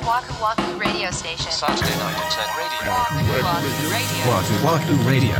Waku Waku Radio Station. Saturday night at 10 radio. Waku Waku Radio.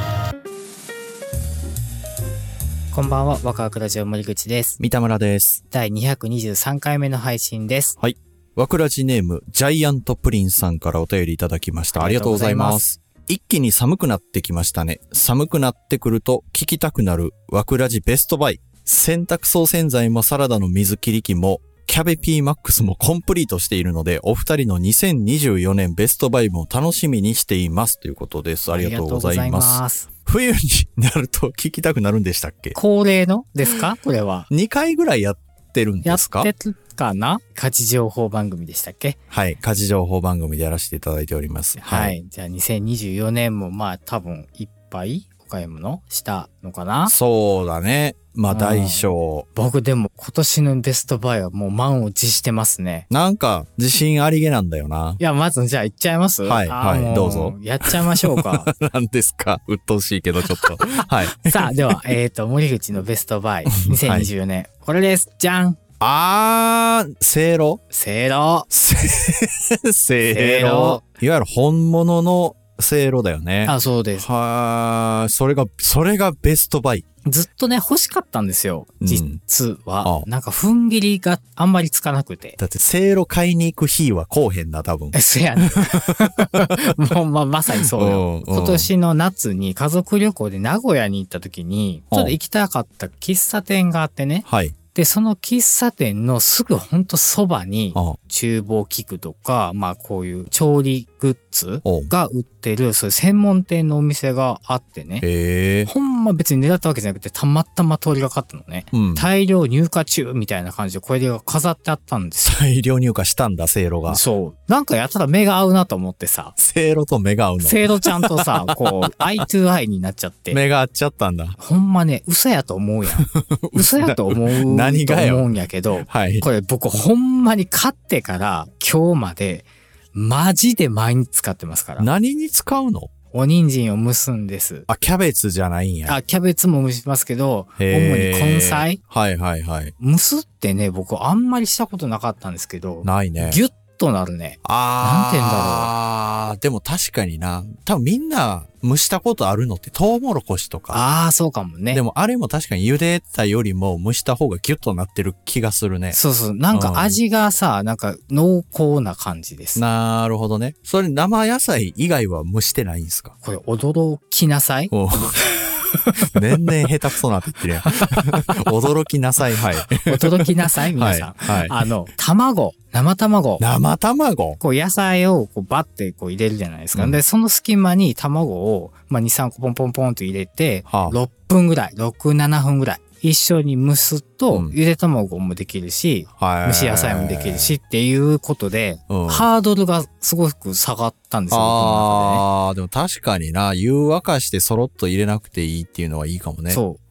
こんばんは、ワクワクラジオ森口です。 三田村です。 第223回目の配信です。 はい。ワクラジネーム、ジャイアントプリンさんからお便りいただきました。ありがとうございます。一気に寒くなってきましたね。寒くなってくると聞きたくなるワクラジベストバイ。洗濯総洗剤もサラダの水切り器もキャベピーマックスもコンプリートしているので、お二人の2024年ベストバイも楽しみにしていますということです。ありがとうございます。冬になると聞きたくなるんでしたっけ？ 恒例のですか？これは。 2回ぐらいやってるんですか？ やってるかな？家事情報番組でしたっけ？ はい。家事情報番組でやらせていただいております。 はい。じゃあ2024年もまあ多分いっぱいお買い物したのかな？そうだね。まあ大小。 僕でも今年のベストバイはもう満を持してますね。 なんか自信ありげなんだよな。 いや、まずじゃあ行っちゃいます？ はい、はい、どうぞ。 やっちゃいましょうか。 何ですか？鬱陶しいけどちょっと。はい。 さあ、では、森口のベストバイ、2024年。はい、これです。じゃん！ せいろ。 せいろ。 せいろ。いわゆる本物のせいろだよね。 あ、そうです。 それがベストバイ。 ずっとね、欲しかったんですよ。実は。なんか、踏ん切りがあんまりつかなくて。 だって、せいろ買いに行く日はこうへんな、多分。 そやね。もう、まさにそうよ。今年の夏に家族旅行で名古屋に行った時に、ちょっと行きたかった喫茶店があってね。はい。で、その喫茶店のすぐほんとそばに、厨房器具とか、まあこういう調理グッズが売ってる、そういう専門店のお店があってね。ほんま別に狙ったわけじゃなくて、たまたま通りがかったのね。大量入荷中みたいな感じでこれが飾ってあったんですよ。 大量入荷したんだ、せいろが。 そう。なんかやたら目が合うなと思ってさ。 せいろと目が合うの。 せいろちゃんとさ、こう、アイトゥーアイになっちゃって。 目が合っちゃったんだ。 ほんまね、嘘やと思うやん。嘘やと思う。何がよ。思うんやけど、はい、これ僕ほんまに買ってから今日までマジで毎日使ってますから。 何に使うの？ お人参を蒸すんです。 あ、キャベツじゃないんや。 キャベツも蒸しますけど、主に根菜。 はいはいはい。 蒸すってね、僕あんまりしたことなかったんですけど。 ないね。 ギュッとなるね。なんて言うんだろう。 でも確かにな。多分みんな蒸したことあるのってトウモロコシとか。 そうかもね。 でもあれも確かに茹でたよりも蒸した方がギュッとなってる気がするね。 そうそう。なんか味がさ、なんか濃厚な感じです。 なるほどね。それ生野菜以外は蒸してないんですか？ これ驚きなさい。 年々下手くそなって言ってるやん。驚きなさい、はい。 驚きなさい、皆さん。はい。生卵。 生卵こう野菜をこうバッてこう入れるじゃないですか。で、その隙間に卵を、まあ、2、3個ポンポンポンと入れて、6分ぐらい、6、7分ぐらい。一緒に蒸すと、ゆで卵もできるし、蒸し野菜もできるしっていうことで、ハードルがすごく下がったんですよ。 でも確かにな、湯沸かしてそろっと入れなくていいっていうのはいいかもね。 そう。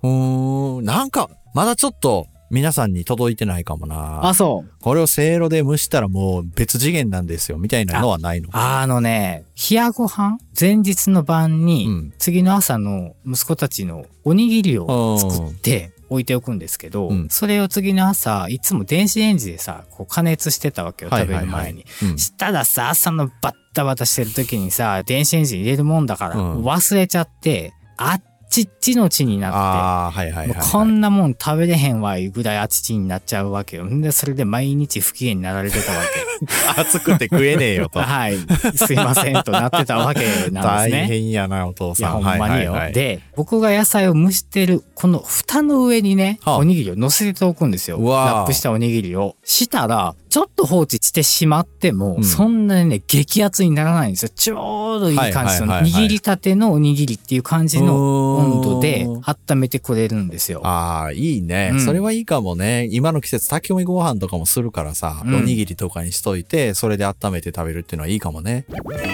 なんか、まだちょっと、皆さんに届いてないかもな。 そう。 これをせいろで蒸したらもう別次元なんですよ、みたいなのはないの？ 冷やご飯前日の晩に、次の朝の息子たちのおにぎりを作って、置いておくんですけど、それを次の朝、いつも電子レンジでさ、こう加熱してたわけよ、食べる前に。したらさ、朝のバッタバタしてる時にさ、電子レンジに入れるもんだから、忘れちゃって、ちっちのちになって、もうこんなもん食べれへんわいうぐらいあちちになっちゃうわけよ。で、それで毎日不機嫌になられてたわけ。暑くて食えねえよと。 はい。すいませんとなってたわけなんですね。 大変やな、お父さん。 いや、ほんまによ。で、僕が野菜を蒸してる、この蓋の上にね、おにぎりを乗せておくんですよ。ラップしたおにぎりを。したら、ちょっと放置してしまっても、そんなにね、激アツにならないんですよ。ちょうどいい感じの、握りたてのおにぎりっていう感じの温度で温めてくれるんですよ。 いいね。それはいいかもね。今の季節、炊き込みご飯とかもするからさ、おにぎりとかにしといて、それで温めて食べるっていうのはいいかもね。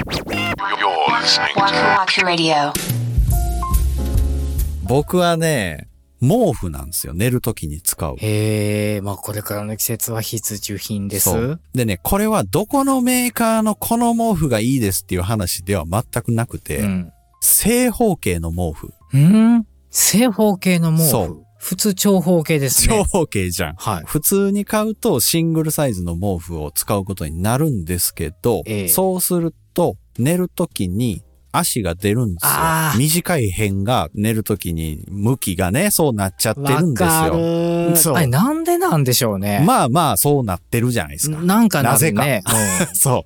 僕はね、毛布なんですよ。寝るときに使う。 まあこれからの季節は必需品です。 そう。でね、これはどこのメーカーのこの毛布がいいですっていう話では全くなくて、正方形の毛布。 正方形の毛布。 そう。 普通長方形ですね。 長方形じゃん。 はい。 普通に買うとシングルサイズの毛布を使うことになるんですけど、そうすると寝るときに足が出るんですよ。短い辺が寝るときに向きがね、そうなっちゃってるんですよ。 わかる。そう。あれなんでなんでしょうね。 まあまあそうなってるじゃないですか。 なんかなぜか。 そう。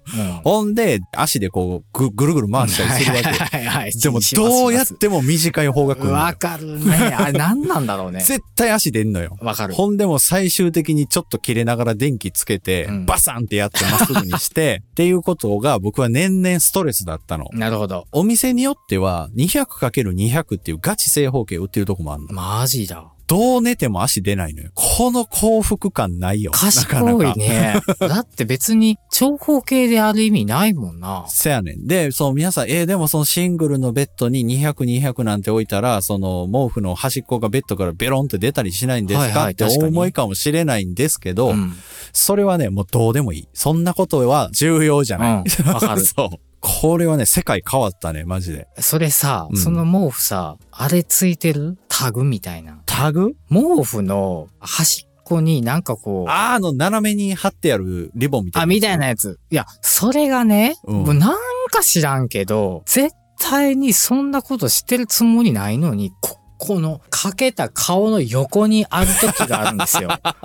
ほんで足でこうぐるぐる回したりするわけ。でもどうやっても短い方が来る。 わかるね。あれなんなんだろうね。 絶対足出んのよ。 わかる。 ほんでも最終的にちょっと切れながら電気つけて、バサンってやってまっすぐにして、っていうことが僕は年々ストレスだったの。 なるほど。 お店によっては 200×200 っていうガチ正方形売ってるとこもあるの。 マジだ。 どう寝ても足出ないのよ。この幸福感ないよ。 賢いね。だって別に長方形である意味ないもんな。 せやねん。で、皆さん、でもそのシングルのベッドに200、200なんて置いたら、その毛布の端っこがベッドからベロンって出たりしないんですかってお思いかもしれないんですけど、それはね、もうどうでもいい。そんなことは重要じゃない。 わかる。 そう。これはね、世界変わったね、マジで。 それさ、その毛布さ、あれついてるタグみたいな。 タグ？ 毛布の端っこになんかこう。 斜めに貼ってあるリボンみたいな。 みたいなやつ。いや、それがね、もうなんか知らんけど、絶対にそんなことしてるつもりないのに、このかけた顔の横にある時があるんですよ。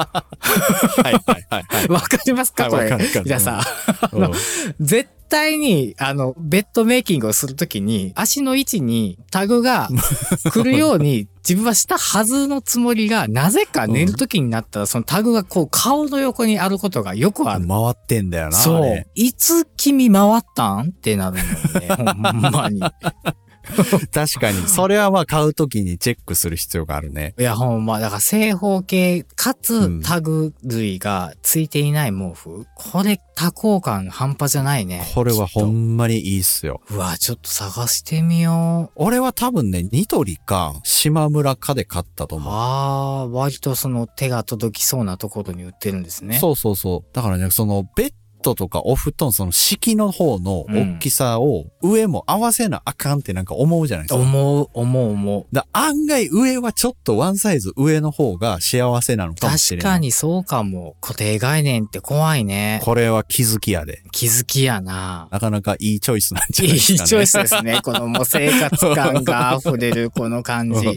はい。わかりますかこれ。じゃあさ、絶対に、ベッドメイキングをするときに、足の位置にタグが来るように、自分はしたはずのつもりが、なぜか寝るときになったら、そのタグがこう、顔の横にあることがよくある。 回ってんだよな。 そう。いつ君回ったんってなるのね。ほんまに。 確かに。それはまあ買うときにチェックする必要があるね。 いや、ほんま、だから正方形かつタグ類がついていない毛布。これ多幸感半端じゃないね。 これはほんまにいいっすよ。 うわ、ちょっと探してみよう。 俺は多分ね、ニトリか島村かで買ったと思う。 割とその手が届きそうなところに売ってるんですね。 そう。だからね、そのベッドとかお布団、その敷の方の大きさを上も合わせなあかんってなんか思うじゃないですか。 思う。 案外上はちょっとワンサイズ上の方が幸せなのかもしれない。 確かにそうかも。固定概念って怖いね。 これは気づきやで。 気づきやな。 なかなかいいチョイスなんじゃないですかね。 いいチョイスですね。このもう生活感が溢れるこの感じ。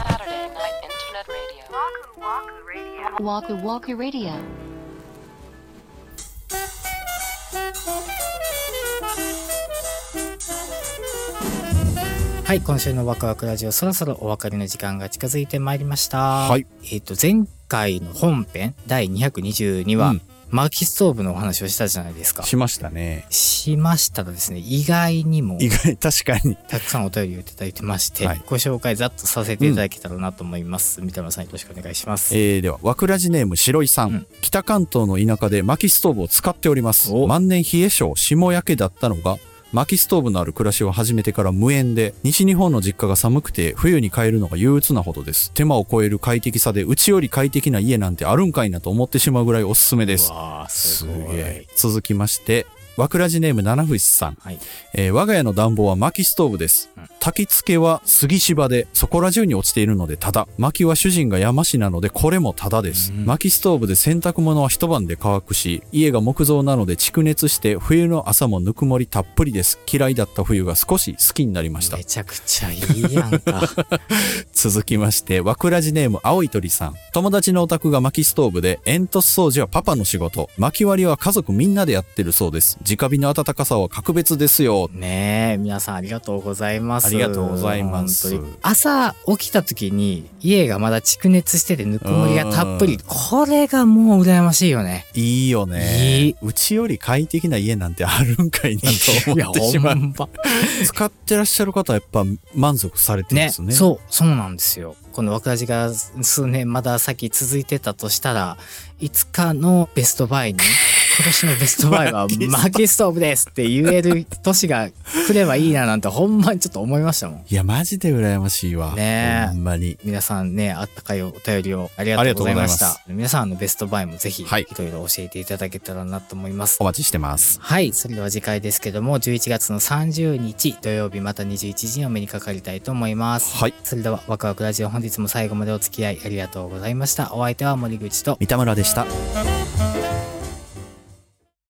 Waku Waku Radio. はい、今週のワクワクラジオ、そろそろお別れの時間が近づいてまいりました。 はい。 前回の本編第222話、薪ストーブのお話をしたじゃないですか。 しましたね。 しましたらですね、意外にも確かにたくさんお便りをいただいてまして、ご紹介ざっとさせていただけたらなと思います。三田村さんよろしくお願いします。 では、ワクラジネーム白井さん、北関東の田舎で薪ストーブを使っております。万年冷え性霜焼けだったのが、薪ストーブのある暮らしを始めてから無縁で、西日本の実家が寒くて冬に帰るのが憂鬱なほどです。手間を超える快適さで、うちより快適な家なんてあるんかいなと思ってしまうぐらいおすすめです。 すげえ。 続きまして、わくらじネーム七節さん、我が家の暖房は薪ストーブです。焚き付けは杉芝でそこら中に落ちているのでタダ。薪は主人が山師なのでこれもタダです。薪ストーブで洗濯物は一晩で乾くし、家が木造なので蓄熱して冬の朝もぬくもりたっぷりです。嫌いだった冬が少し好きになりました。 めちゃくちゃいいやんか。 続きまして、わくらじネーム青い鳥さん。友達のお宅が薪ストーブで、煙突掃除はパパの仕事。薪割りは家族みんなでやってるそうです。直火の暖かさは格別ですよ。 ねえ、皆さんありがとうございます。 ありがとうございます。 朝起きた時に家がまだ蓄熱しててぬくもりがたっぷり。これがもう羨ましいよね。 いいよね。うちより快適な家なんてあるんかいなと思ってしまう。使ってらっしゃる方はやっぱ満足されてるんですね。 そうなんですよ。このわくらじが数年まだ先続いてたとしたら、いつかのベストバイに年のベストバイは薪ストーブですって言える年が来ればいいななんてほんまにちょっと思いましたもん。 いや、マジで羨ましいわ。 ねえ。 ほんまに。 皆さんね、あったかいお便りをありがとうございました。皆さんのベストバイもぜひ、いろいろ教えていただけたらなと思います。 お待ちしてます。 はい。それでは次回ですけども、11月の30日土曜日また21時にお目にかかりたいと思います。はい。それでは、ワクワクラジオ本日も最後までお付き合いありがとうございました。お相手は森口と三田村でした。